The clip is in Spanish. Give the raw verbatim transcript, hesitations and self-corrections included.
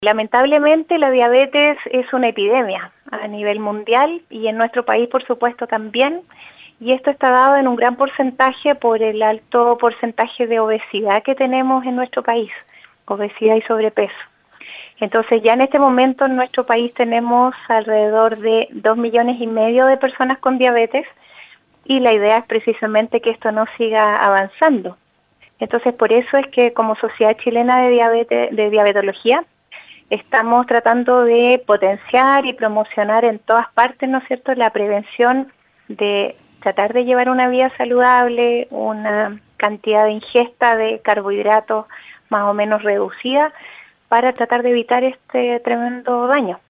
Lamentablemente la diabetes es una epidemia a nivel mundial y en nuestro país por supuesto también, y esto está dado en un gran porcentaje por el alto porcentaje de obesidad que tenemos en nuestro país, obesidad y sobrepeso. Entonces ya en este momento en nuestro país tenemos alrededor de dos millones y medio de personas con diabetes y la idea es precisamente que esto no siga avanzando. Entonces por eso es que como Sociedad Chilena de Diabetes, de Diabetología, estamos tratando de potenciar y promocionar en todas partes, ¿no es cierto?, la prevención de tratar de llevar una vida saludable, una cantidad de ingesta de carbohidratos más o menos reducida para tratar de evitar este tremendo daño.